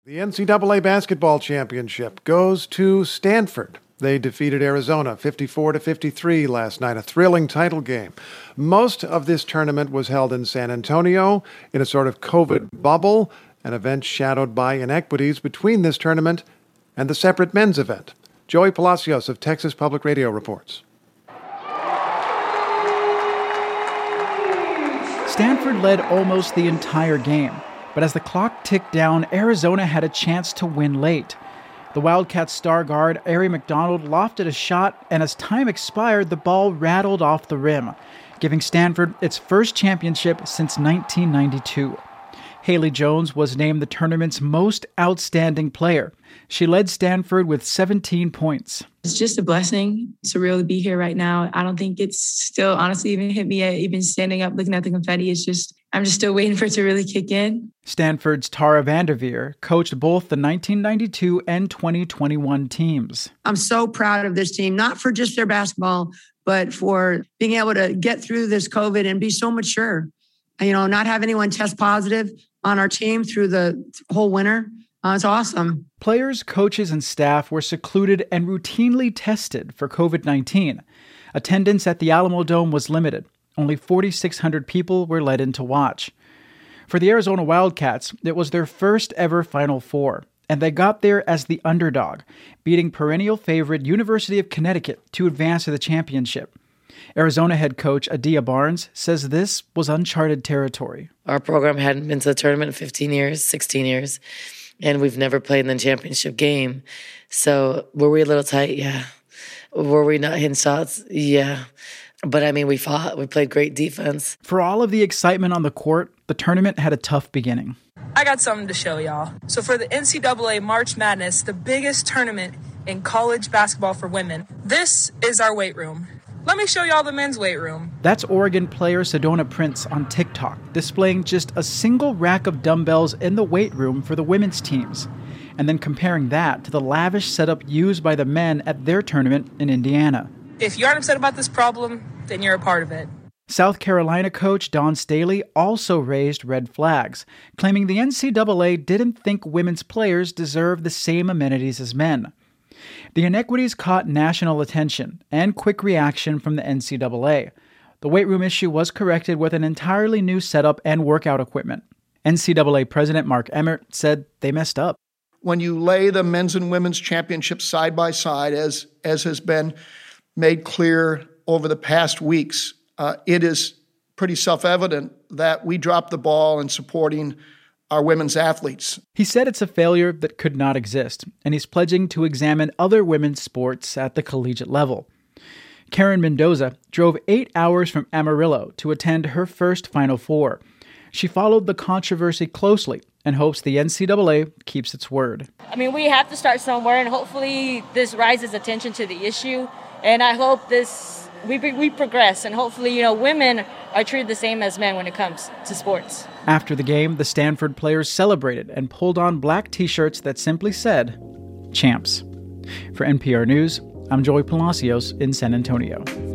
The NCAA basketball championship goes to Stanford. They defeated Arizona 54-53 last night, a thrilling title game. Most of this tournament was held in San Antonio in a sort of COVID bubble, an event shadowed by inequities between this tournament and the separate men's event. Joey Palacios of Texas Public Radio reports. Stanford led almost the entire game, but as the clock ticked down, Arizona had a chance to win late. The Wildcats star guard, Aari McDonald, lofted a shot, and as time expired, the ball rattled off the rim, giving Stanford its first championship since 1992. Haley Jones was named the tournament's most outstanding player. She led Stanford with 17 points. It's just a blessing. It's surreal to be here right now. I don't think it's still honestly even hit me yet, even standing up, looking at the confetti. I'm just still waiting for it to really kick in. Stanford's Tara Vanderveer coached both the 1992 and 2021 teams. I'm so proud of this team, not for just their basketball, but for being able to get through this COVID and be so mature. Not have anyone test positive on our team through the whole winter. It's awesome. Players, coaches, and staff were secluded and routinely tested for COVID-19. Attendance at the Alamodome was limited. Only 4,600 people were let in to watch. For the Arizona Wildcats, it was their first ever Final Four, and they got there as the underdog, beating perennial favorite University of Connecticut to advance to the championship. Arizona head coach Adia Barnes says this was uncharted territory. Our program hadn't been to the tournament in 15 years, 16 years, and we've never played in the championship game. So were we a little tight? Yeah. Were we not hitting shots? Yeah. But we fought. We played great defense. For all of the excitement on the court, the tournament had a tough beginning. I got something to show y'all. So for the NCAA March Madness, the biggest tournament in college basketball for women, this is our weight room. Let me show y'all the men's weight room. That's Oregon player Sedona Prince on TikTok, displaying just a single rack of dumbbells in the weight room for the women's teams, and then comparing that to the lavish setup used by the men at their tournament in Indiana. If you aren't upset about this problem, then you're a part of it. South Carolina coach Dawn Staley also raised red flags, claiming the NCAA didn't think women's players deserve the same amenities as men. The inequities caught national attention and quick reaction from the NCAA. The weight room issue was corrected with an entirely new setup and workout equipment. NCAA President Mark Emmert said they messed up. When you lay the men's and women's championships side by side, as has been made clear over the past weeks, it is pretty self-evident that we dropped the ball in supporting our women's athletes. He said it's a failure that could not exist, and he's pledging to examine other women's sports at the collegiate level. Karen Mendoza drove 8 hours from Amarillo to attend her first Final Four. She followed the controversy closely and hopes the NCAA keeps its word. We have to start somewhere, and hopefully this raises attention to the issue. And I hope we progress, and hopefully, women are treated the same as men when it comes to sports. After the game, the Stanford players celebrated and pulled on black T-shirts that simply said, "Champs." For NPR News, I'm Joey Palacios in San Antonio.